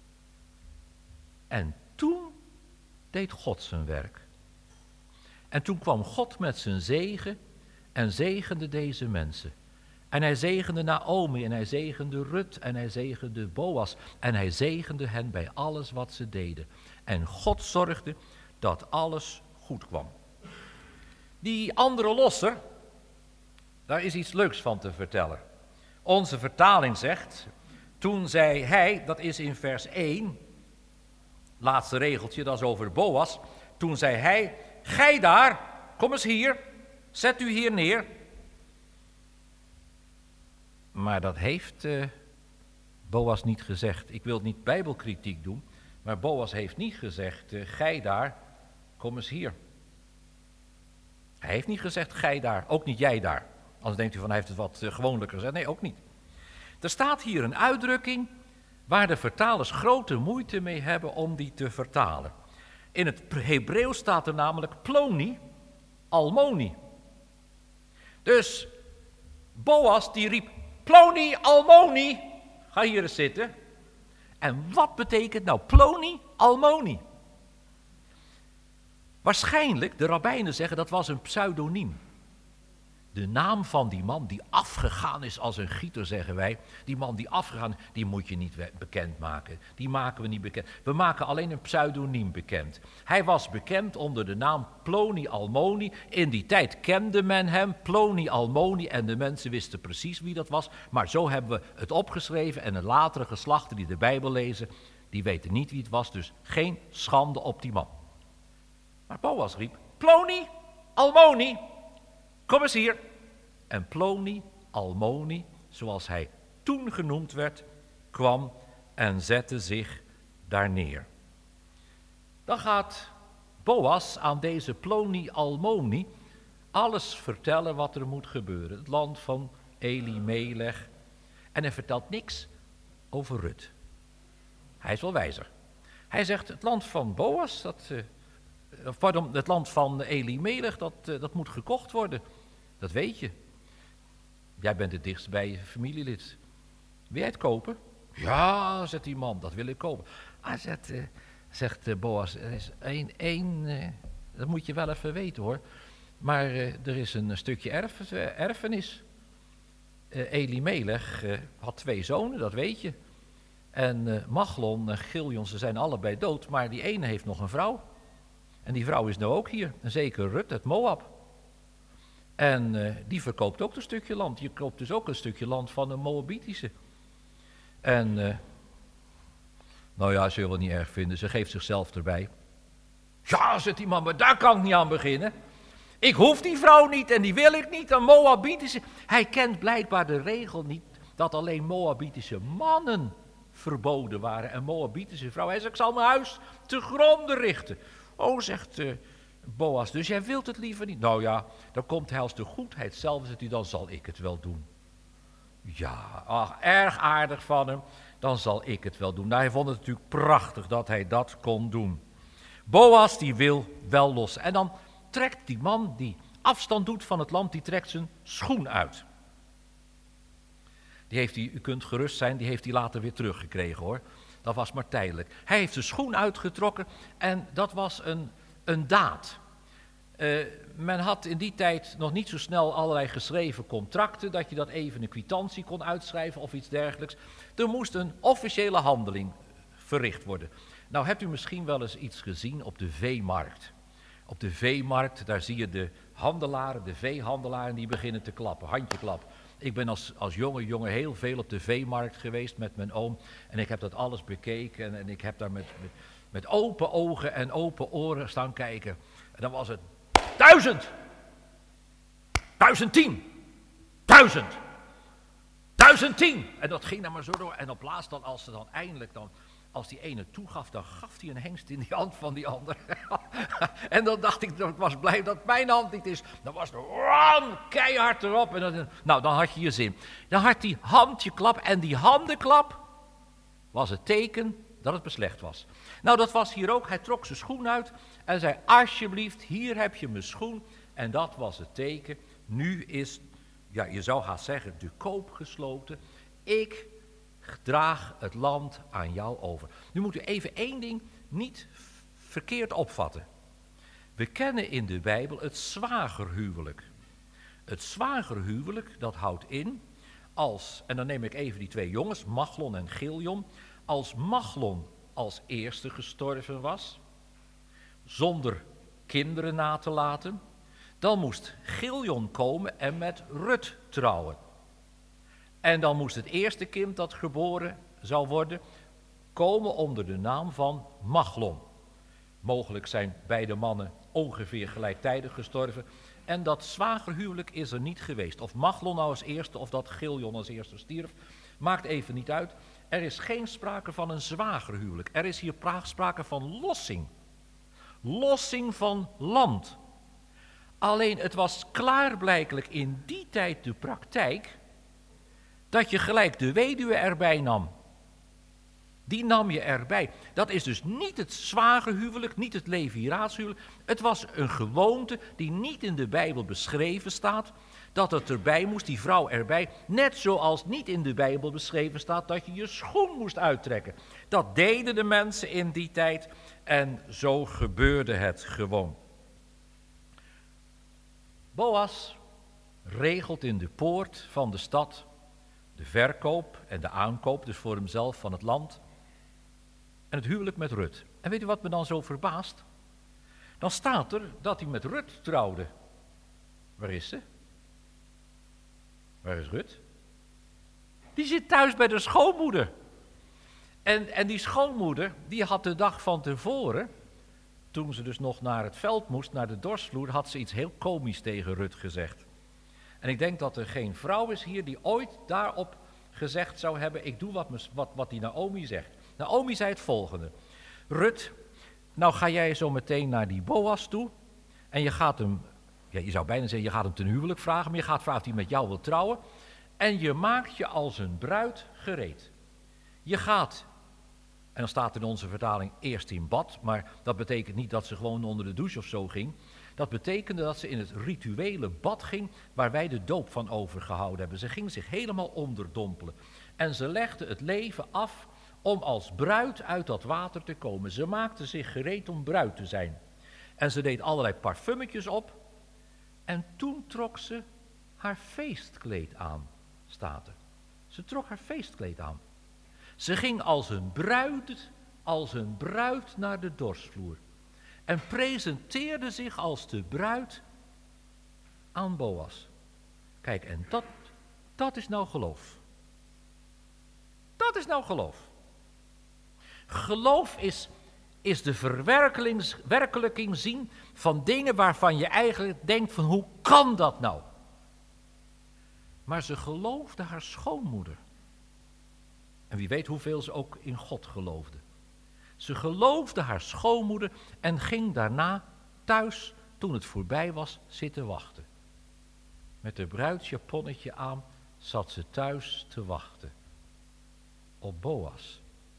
A: En toen deed God zijn werk. En toen kwam God met zijn zegen en zegende deze mensen. En hij zegende Naomi en hij zegende Rut en hij zegende Boas. En hij zegende hen bij alles wat ze deden. En God zorgde dat alles goed kwam. Die andere losser, daar is iets leuks van te vertellen. Onze vertaling zegt, toen zei hij, dat is in vers één, laatste regeltje, dat is over Boas. Toen zei hij, gij daar, kom eens hier, zet u hier neer. Maar dat heeft uh, Boas niet gezegd. Ik wil niet bijbelkritiek doen, maar Boas heeft niet gezegd, uh, gij daar, kom eens hier. Hij heeft niet gezegd, gij daar, ook niet jij daar. Anders denkt u van, hij heeft het wat uh, gewoonlijker gezegd. Nee, ook niet. Er staat hier een uitdrukking waar de vertalers grote moeite mee hebben om die te vertalen. In het Hebreeuws staat er namelijk ploni, almoni. Dus Boas die riep, ploni, almoni, ga hier eens zitten. En wat betekent nou ploni, almoni? Waarschijnlijk, de rabbijnen zeggen, dat was een pseudoniem. De naam van die man die afgegaan is als een gieter, zeggen wij. Die man die afgegaan is, die moet je niet bekendmaken. Die maken we niet bekend. We maken alleen een pseudoniem bekend. Hij was bekend onder de naam Ploni Almoni. In die tijd kende men hem, Ploni Almoni. En de mensen wisten precies wie dat was. Maar zo hebben we het opgeschreven. En de latere geslachten die de Bijbel lezen, die weten niet wie het was. Dus geen schande op die man. Maar Boas riep, Ploni Almoni, kom eens hier. En Ploni Almoni, zoals hij toen genoemd werd, kwam en zette zich daar neer. Dan gaat Boas aan deze Ploni Almoni alles vertellen wat er moet gebeuren. Het land van Elimelech. En hij vertelt niks over Rut. Hij is wel wijzer. Hij zegt, het land van Boas, dat, uh, pardon, het land van Elimelech, dat, uh, dat moet gekocht worden. Dat weet je. Jij bent het dichtst bij je familielid. Wil jij het kopen? Ja, zegt die man, dat wil ik kopen. Ah, zegt, uh, zegt uh, Boas, er is één, één uh, dat moet je wel even weten hoor. Maar uh, er is een stukje erf, uh, erfenis. Uh, Elimelech uh, had twee zonen, dat weet je. En uh, Machlon en Giljon, ze zijn allebei dood, maar die ene heeft nog een vrouw. En die vrouw is nou ook hier, een zeker Rut uit Moab. En uh, die verkoopt ook een stukje land. Je koopt dus ook een stukje land van een Moabitische. En uh, Nou ja, ze wil het niet erg vinden, ze geeft zichzelf erbij. Ja, zegt die man, maar daar kan ik niet aan beginnen. Ik hoef die vrouw niet en die wil ik niet, een Moabitische. Hij kent blijkbaar de regel niet dat alleen Moabitische mannen verboden waren en Moabitische vrouwen. Hij zegt, ik zal mijn huis te gronden richten. Oh, zegt uh, Boas, dus jij wilt het liever niet? Nou ja, dan komt hij als de goedheid zelf, zegt hij, dan zal ik het wel doen. Ja, ach, erg aardig van hem, dan zal ik het wel doen. Nou, hij vond het natuurlijk prachtig dat hij dat kon doen. Boas die wil wel los. En dan trekt die man die afstand doet van het land, die trekt zijn schoen uit. Die heeft hij, u kunt gerust zijn, die heeft hij later weer teruggekregen hoor. Dat was maar tijdelijk. Hij heeft zijn schoen uitgetrokken en dat was een, een daad. Uh, men had in die tijd nog niet zo snel allerlei geschreven contracten, dat je dat even een kwitantie kon uitschrijven of iets dergelijks. Er moest een officiële handeling verricht worden. Nou hebt u misschien wel eens iets gezien op de veemarkt. Op de veemarkt, daar zie je de handelaren, de veehandelaren, die beginnen te klappen, handjeklap. Ik ben als, als jonge jongen heel veel op de veemarkt geweest met mijn oom. En ik heb dat alles bekeken en, en ik heb daar met, met, met open ogen en open oren staan kijken. En dan was het duizend, duizend tien, duizend, duizend tien. En dat ging dan maar zo door. En op laatst dan, als ze dan eindelijk dan... Als die ene toegaf, dan gaf hij een hengst in die hand van die ander. En dan dacht ik, ik was blij dat mijn hand niet is. Dan was er ram, keihard erop. En dan, nou, dan had je je zin. Dan had die handjeklap en die handenklap was het teken dat het beslecht was. Nou, dat was hier ook. Hij trok zijn schoen uit en zei, alsjeblieft, hier heb je mijn schoen. En dat was het teken. Nu is, ja, je zou haast zeggen, de koop gesloten. Ik draag het land aan jou over. Nu moet u even één ding niet verkeerd opvatten. We kennen in de Bijbel het zwagerhuwelijk. Het zwagerhuwelijk, dat houdt in als, en dan neem ik even die twee jongens, Machlon en Chilion. Als Machlon als eerste gestorven was, zonder kinderen na te laten, dan moest Chilion komen en met Rut trouwen. En dan moest het eerste kind dat geboren zou worden, komen onder de naam van Machlon. Mogelijk zijn beide mannen ongeveer gelijktijdig gestorven. En dat zwagerhuwelijk is er niet geweest. Of Machlon nou als eerste of dat Chilion als eerste stierf, maakt even niet uit. Er is geen sprake van een zwagerhuwelijk. Er is hier sprake van lossing. Lossing van land. Alleen het was klaarblijkelijk in die tijd de praktijk dat je gelijk de weduwe erbij nam. Die nam je erbij. Dat is dus niet het zwagerhuwelijk, niet het leviraatshuwelijk. Het was een gewoonte die niet in de Bijbel beschreven staat, dat het erbij moest, die vrouw erbij. Net zoals niet in de Bijbel beschreven staat dat je je schoen moest uittrekken. Dat deden de mensen in die tijd en zo gebeurde het gewoon. Boas regelt in de poort van de stad de verkoop en de aankoop, dus voor hemzelf, van het land. En het huwelijk met Rut. En weet u wat me dan zo verbaast? Dan staat er dat hij met Rut trouwde. Waar is ze? Waar is Rut? Die zit thuis bij de schoonmoeder. En, en die schoonmoeder, die had de dag van tevoren, toen ze dus nog naar het veld moest, naar de dorsvloer, had ze iets heel komisch tegen Rut gezegd. En ik denk dat er geen vrouw is hier die ooit daarop gezegd zou hebben, ik doe wat, wat, wat die Naomi zegt. Naomi zei het volgende: Rut, nou ga jij zo meteen naar die Boas toe en je gaat hem, ja, je zou bijna zeggen, je gaat hem ten huwelijk vragen, maar je gaat vragen of hij met jou wil trouwen en je maakt je als een bruid gereed. Je gaat, en dan staat in onze vertaling eerst in bad, maar dat betekent niet dat ze gewoon onder de douche of zo ging. Dat betekende dat ze in het rituele bad ging waar wij de doop van overgehouden hebben. Ze ging zich helemaal onderdompelen. En ze legde het leven af om als bruid uit dat water te komen. Ze maakte zich gereed om bruid te zijn. En ze deed allerlei parfummetjes op. En toen trok ze haar feestkleed aan, staat er. Ze trok haar feestkleed aan. Ze ging als een bruid, als een bruid naar de dorsvloer. En presenteerde zich als de bruid aan Boas. Kijk, en dat, dat is nou geloof. Dat is nou geloof. Geloof is, is de verwerkelijking zien van dingen waarvan je eigenlijk denkt van hoe kan dat nou? Maar ze geloofde haar schoonmoeder. En wie weet hoeveel ze ook in God geloofde. Ze geloofde haar schoonmoeder en ging daarna thuis, toen het voorbij was, zitten wachten. Met haar bruidsjaponnetje aan zat ze thuis te wachten. Op Boas.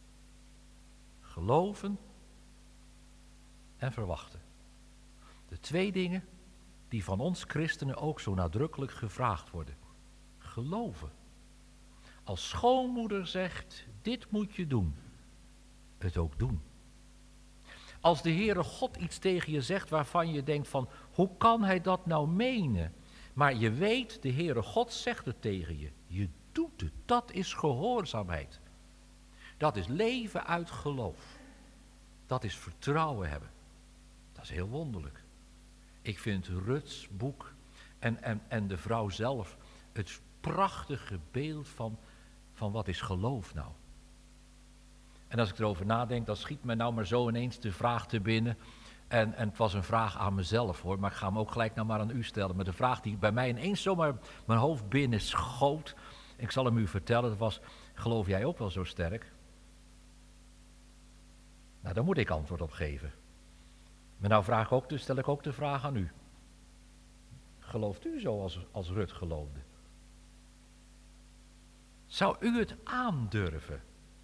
A: Geloven en verwachten. De twee dingen die van ons christenen ook zo nadrukkelijk gevraagd worden. Geloven. Als schoonmoeder zegt, dit moet je doen. Het ook doen. Als de Heere God iets tegen je zegt waarvan je denkt van, hoe kan hij dat nou menen? Maar je weet, de Heere God zegt het tegen je. Je doet het. Dat is gehoorzaamheid. Dat is leven uit geloof. Dat is vertrouwen hebben. Dat is heel wonderlijk. Ik vind Ruths boek en, en, en de vrouw zelf het prachtige beeld van, van wat is geloof nou. En als ik erover nadenk, dan schiet me nou maar zo ineens de vraag te binnen. En, en het was een vraag aan mezelf hoor, maar ik ga hem ook gelijk nou maar aan u stellen. Maar de vraag die bij mij ineens zomaar mijn hoofd binnen schoot. Ik zal hem u vertellen, dat was, geloof jij ook wel zo sterk? Nou, daar moet ik antwoord op geven. Maar nou vraag ik ook, dus stel ik ook de vraag aan u. Gelooft u zo als, als Rut geloofde? Zou u het aandurven?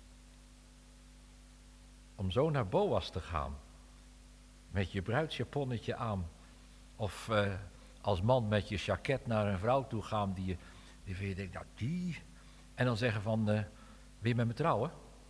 A: Om zo naar Boas te gaan. Met je bruidsjaponnetje aan. Of uh, als man met je jacket naar een vrouw toe gaan die je, die je denkt, nou die. En dan zeggen van, uh, wil je met me trouwen?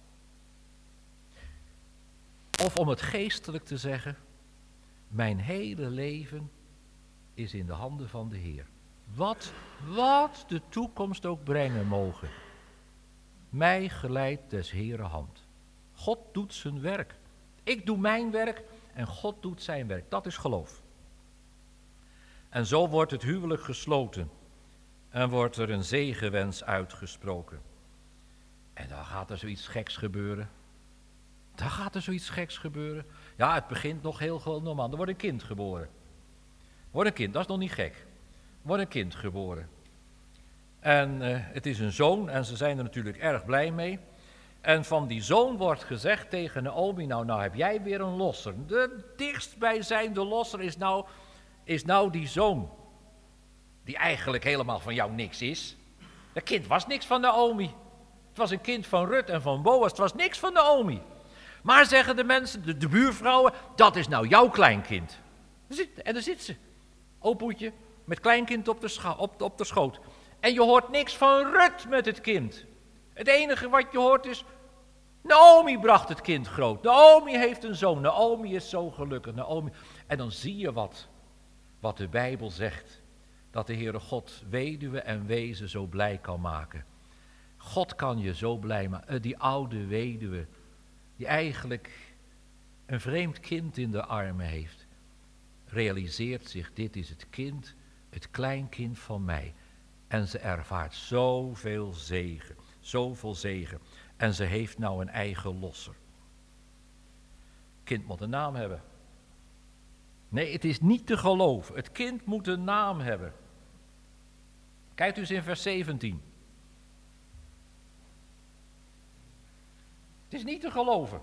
A: Of om het geestelijk te zeggen, mijn hele leven is in de handen van de Heer. Wat, wat de toekomst ook brengen mogen. Mij geleidt des Heeren hand. God doet zijn werk. Ik doe mijn werk en God doet zijn werk. Dat is geloof. En zo wordt het huwelijk gesloten. En wordt er een zegenwens uitgesproken. En dan gaat er zoiets geks gebeuren. Dan gaat er zoiets geks gebeuren. Ja, het begint nog heel gewoon normaal. Er wordt een kind geboren. Wordt een kind, dat is nog niet gek. Wordt een kind geboren. En uh, het is een zoon en ze zijn er natuurlijk erg blij mee. En van die zoon wordt gezegd tegen Naomi, nou, nou heb jij weer een losser. De dichtstbijzijnde losser is nou, is nou die zoon. Die eigenlijk helemaal van jou niks is. Dat kind was niks van Naomi. Het was een kind van Rut en van Boas. Het was niks van Naomi. Maar zeggen de mensen, de, de buurvrouwen, dat is nou jouw kleinkind. En daar zit ze. Opoetje met kleinkind op de, scha- op, op de schoot. En je hoort niks van Rut met het kind. Het enige wat je hoort is, Naomi bracht het kind groot. Naomi heeft een zoon. Naomi is zo gelukkig. Naomi. En dan zie je wat, wat de Bijbel zegt. Dat de Heere God weduwe en wezen zo blij kan maken. God kan je zo blij maken. Die oude weduwe, die eigenlijk een vreemd kind in de armen heeft, realiseert zich, dit is het kind, het kleinkind van mij. En ze ervaart zoveel zegen, zoveel zegen. En ze heeft nou een eigen losser. Kind moet een naam hebben. Nee, het is niet te geloven. Het kind moet een naam hebben. Kijkt u eens in vers zeventien. Het is niet te geloven.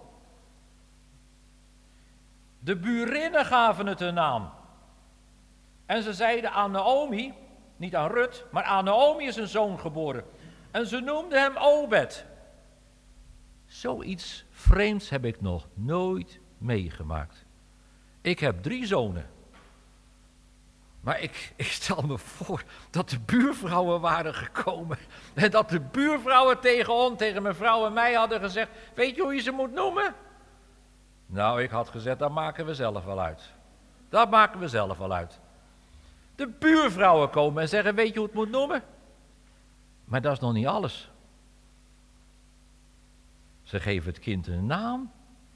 A: De burinnen gaven het een naam. En ze zeiden aan Naomi, niet aan Rut, maar aan Naomi is een zoon geboren. En ze noemden hem Obed. Zoiets vreemds heb ik nog nooit meegemaakt. Ik heb drie zonen. Maar ik, ik stel me voor dat de buurvrouwen waren gekomen. En dat de buurvrouwen tegen ons, tegen mijn vrouw en mij hadden gezegd, weet je hoe je ze moet noemen? Nou, ik had gezegd, dat maken we zelf wel uit. Dat maken we zelf wel uit. De buurvrouwen komen en zeggen, weet je hoe het moet noemen? Maar dat is nog niet alles. Ze geven het kind een naam.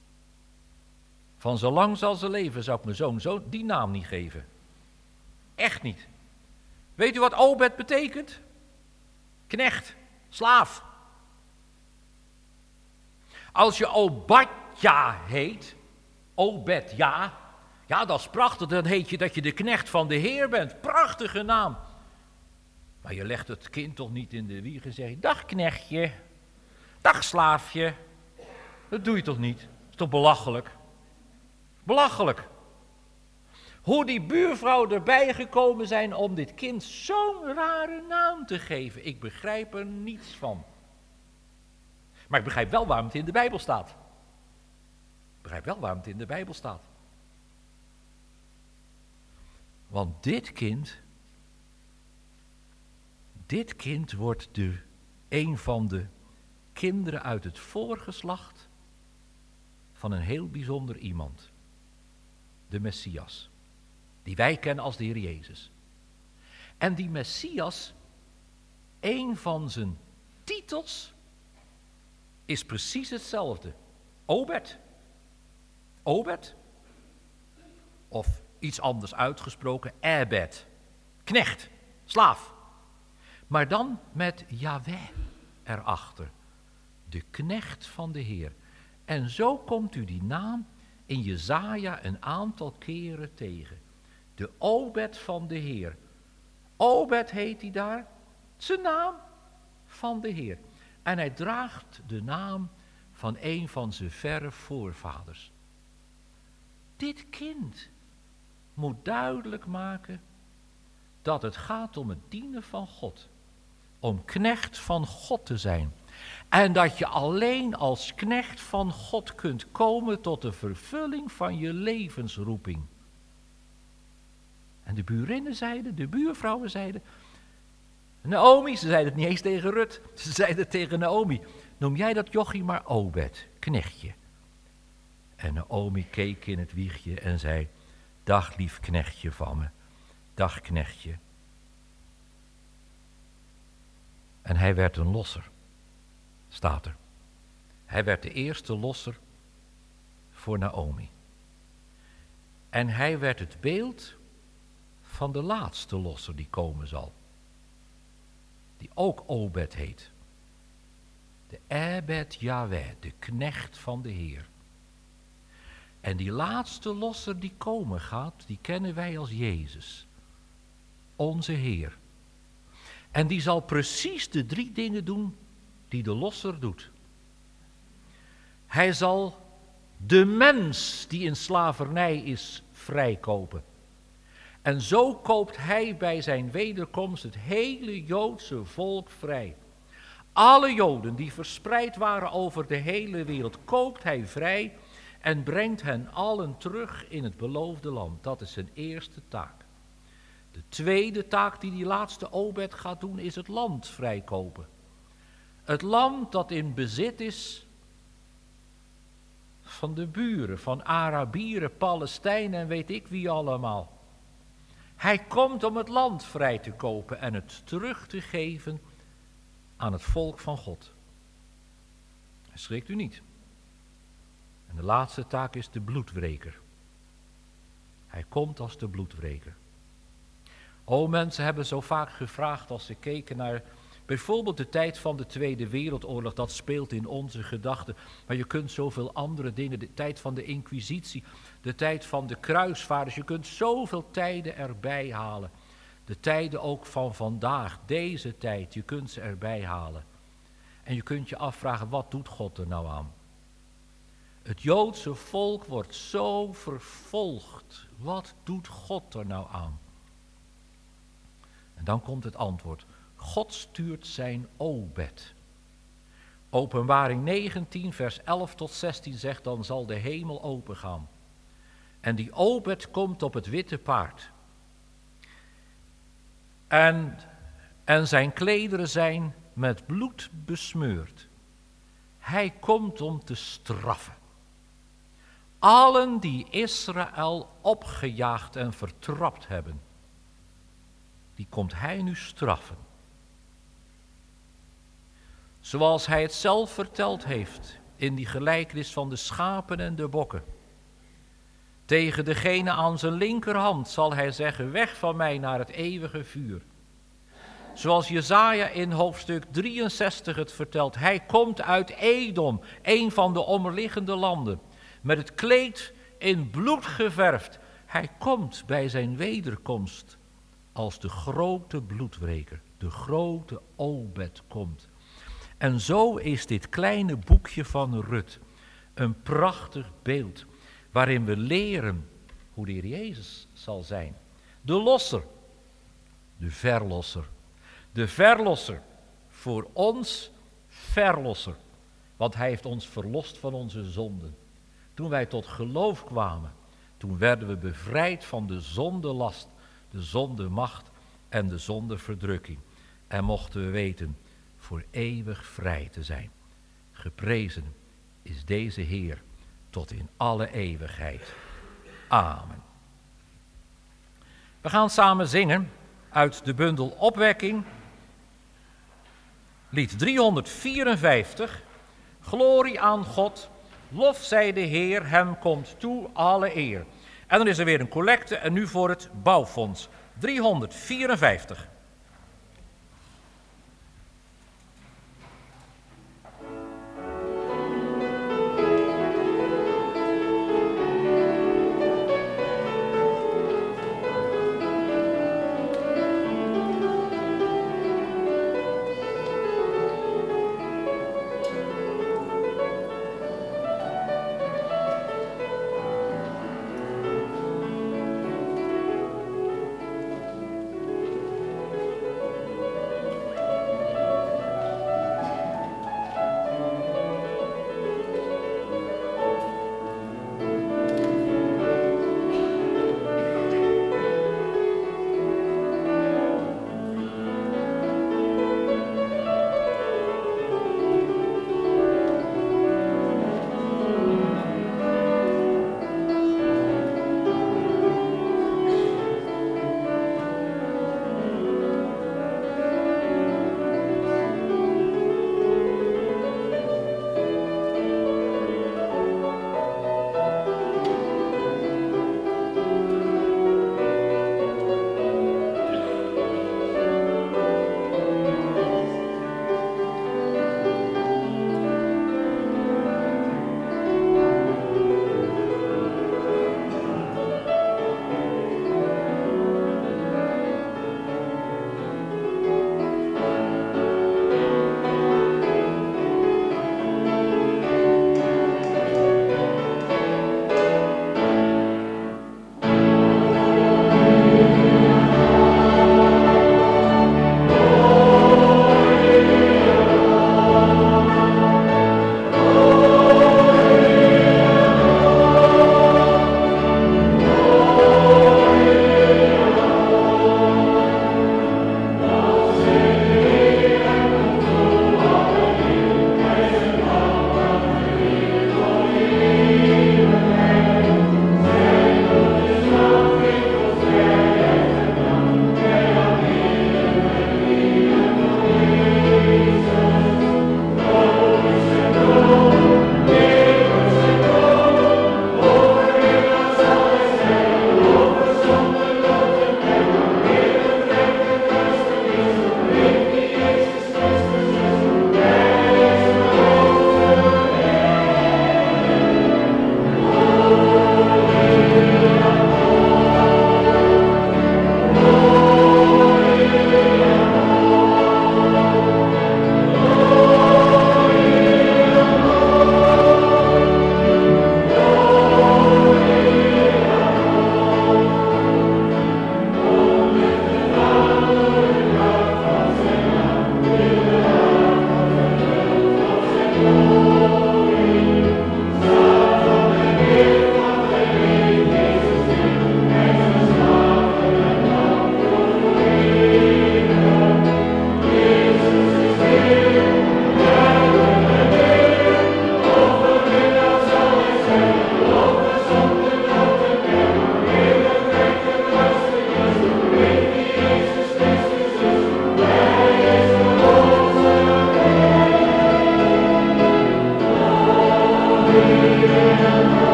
A: Van zolang zal ze leven, zou ik mijn zoon zo die naam niet geven. Echt niet. Weet u wat Obed betekent? Knecht, slaaf. Als je Obadja heet, Obedja, ja, dat is prachtig. Dan heet je dat je de knecht van de Heer bent. Prachtige naam. Maar je legt het kind toch niet in de wieg en zegt, dag knechtje, dag slaafje. Dat doe je toch niet? Dat is toch belachelijk? Belachelijk. Hoe die buurvrouw erbij gekomen zijn om dit kind zo'n rare naam te geven. Ik begrijp er niets van. Maar ik begrijp wel waarom het in de Bijbel staat. Ik begrijp wel waarom het in de Bijbel staat. Want dit kind, dit kind wordt de, een van de kinderen uit het voorgeslacht van een heel bijzonder iemand. De Messias. Die wij kennen als de Heer Jezus. En die Messias, een van zijn titels, is precies hetzelfde. Obed. Obed. Of iets anders uitgesproken, Ebed. Knecht, slaaf. Maar dan met Yahweh erachter. De knecht van de Heer. En zo komt u die naam in Jesaja een aantal keren tegen. De Obed van de Heer. Obed heet hij daar. Zijn naam van de Heer. En hij draagt de naam van een van zijn verre voorvaders. Dit kind moet duidelijk maken dat het gaat om het dienen van God. Om knecht van God te zijn. En dat je alleen als knecht van God kunt komen tot de vervulling van je levensroeping. En de burinnen zeiden, de buurvrouwen zeiden, Naomi, ze zeiden het niet eens tegen Rut, ze zeiden het tegen Naomi, noem jij dat jochie maar Obed, knechtje. En Naomi keek in het wiegje en zei, dag lief knechtje van me, dag knechtje. En hij werd een losser, staat er. Hij werd de eerste losser voor Naomi. En hij werd het beeld van de laatste losser die komen zal. Die ook Obed heet. De Ebed Yahweh, de knecht van de Heer. En die laatste losser die komen gaat, die kennen wij als Jezus. Onze Heer. En die zal precies de drie dingen doen die de losser doet. Hij zal de mens die in slavernij is vrijkopen. En zo koopt hij bij zijn wederkomst het hele Joodse volk vrij. Alle Joden die verspreid waren over de hele wereld, koopt hij vrij en brengt hen allen terug in het beloofde land. Dat is zijn eerste taak. De tweede taak die die laatste Obed gaat doen is het land vrijkopen. Het land dat in bezit is van de buren, van Arabieren, Palestijnen en weet ik wie allemaal. Hij komt om het land vrij te kopen en het terug te geven aan het volk van God. Schrikt u niet. En de laatste taak is de bloedwreker. Hij komt als de bloedwreker. O, mensen hebben zo vaak gevraagd als ze keken naar bijvoorbeeld de tijd van de Tweede Wereldoorlog. Dat speelt in onze gedachten. Maar je kunt zoveel andere dingen. De tijd van de Inquisitie. De tijd van de kruisvaarders. Je kunt zoveel tijden erbij halen. De tijden ook van vandaag. Deze tijd. Je kunt ze erbij halen. En je kunt je afvragen, wat doet God er nou aan? Het Joodse volk wordt zo vervolgd. Wat doet God er nou aan? En dan komt het antwoord. God stuurt zijn Obed. Openbaring negentien, vers elf tot zestien zegt, dan zal de hemel opengaan. En die Obed komt op het witte paard. En, en zijn klederen zijn met bloed besmeurd. Hij komt om te straffen. Allen die Israël opgejaagd en vertrapt hebben. Die komt hij nu straffen. Zoals hij het zelf verteld heeft in die gelijkenis van de schapen en de bokken. Tegen degene aan zijn linkerhand zal hij zeggen, weg van mij naar het eeuwige vuur. Zoals Jesaja in hoofdstuk drieënzestig het vertelt. Hij komt uit Edom, een van de omliggende landen. Met het kleed in bloed geverfd. Hij komt bij zijn wederkomst als de grote bloedwreker. De grote Obed komt. En zo is dit kleine boekje van Rut een prachtig beeld. Waarin we leren hoe de Heer Jezus zal zijn. De losser. De verlosser. De verlosser. Voor ons verlosser. Want hij heeft ons verlost van onze zonden. Toen wij tot geloof kwamen. Toen werden we bevrijd van de zondelast. De zondemacht en de zondeverdrukking. En mochten we weten voor eeuwig vrij te zijn. Geprezen is deze Heer tot in alle eeuwigheid. Amen. We gaan samen zingen uit de bundel Opwekking. Lied driehonderdvierenvijftig. Glorie aan God, lof zij de Heer, hem komt toe alle eer. En dan is er weer een collecte en nu voor het bouwfonds. driehonderdvierenvijftig.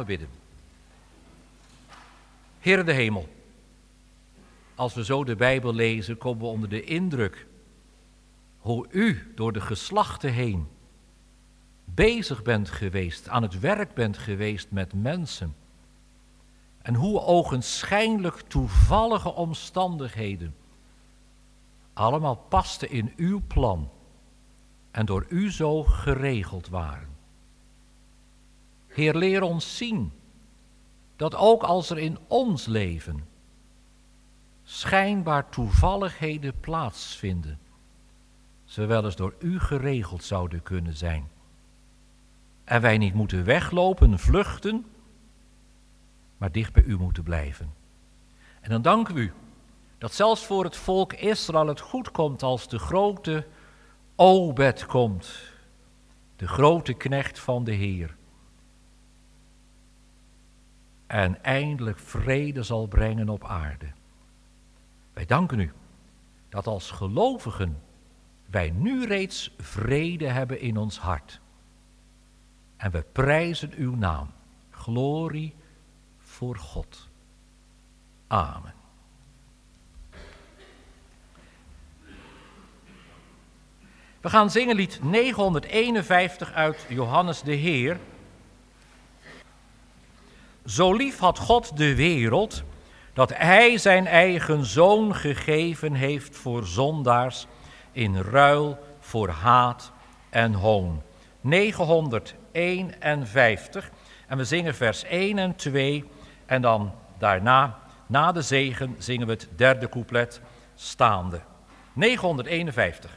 A: bidden. Heer in de hemel, als we zo de Bijbel lezen, komen we onder de indruk hoe u door de geslachten heen bezig bent geweest, aan het werk bent geweest met mensen. En hoe ogenschijnlijk toevallige omstandigheden allemaal pasten in uw plan en door u zo geregeld waren. Heer, leer ons zien dat ook als er in ons leven schijnbaar toevalligheden plaatsvinden, ze wel eens door u geregeld zouden kunnen zijn. En wij niet moeten weglopen, vluchten, maar dicht bij u moeten blijven. En dan danken we u dat zelfs voor het volk Israël het goed komt als de grote Obed komt, de grote knecht van de Heer. En eindelijk vrede zal brengen op aarde. Wij danken u dat als gelovigen wij nu reeds vrede hebben in ons hart. En we prijzen uw naam. Glorie voor God. Amen. We gaan zingen lied negenhonderdeenenvijftig uit Johannes de Heer. Zo lief had God de wereld, dat hij zijn eigen zoon gegeven heeft voor zondaars, in ruil voor haat en hoon. negenhonderdeenenvijftig. En we zingen vers één en twee. En dan daarna, na de zegen, zingen we het derde couplet staande. negenhonderdeenenvijftig.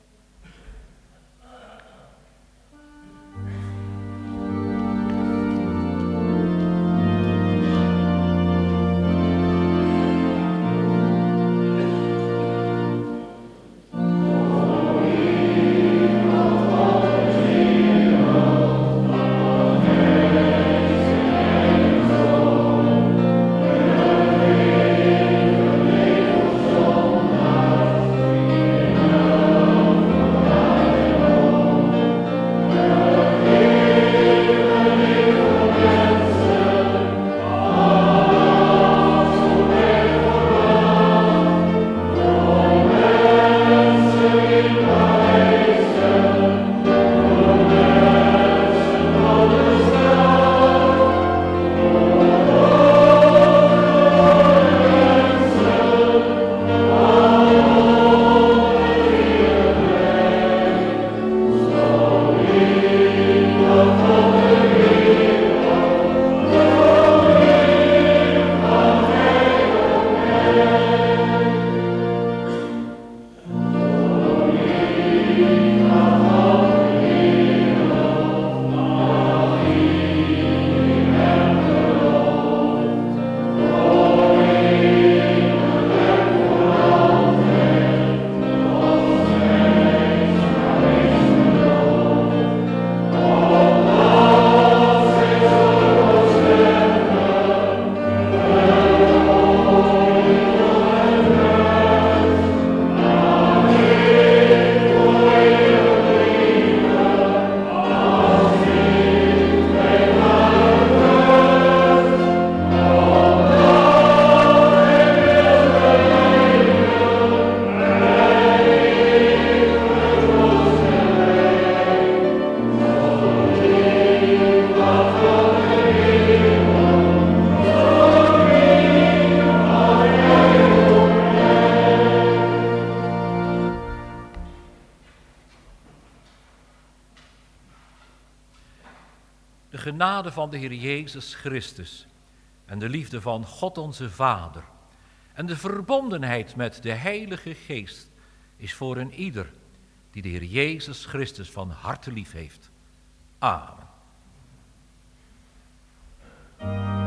A: De genade van de Heer Jezus Christus en de liefde van God onze Vader en de verbondenheid met de Heilige Geest is voor een ieder die de Heer Jezus Christus van harte lief heeft. Amen.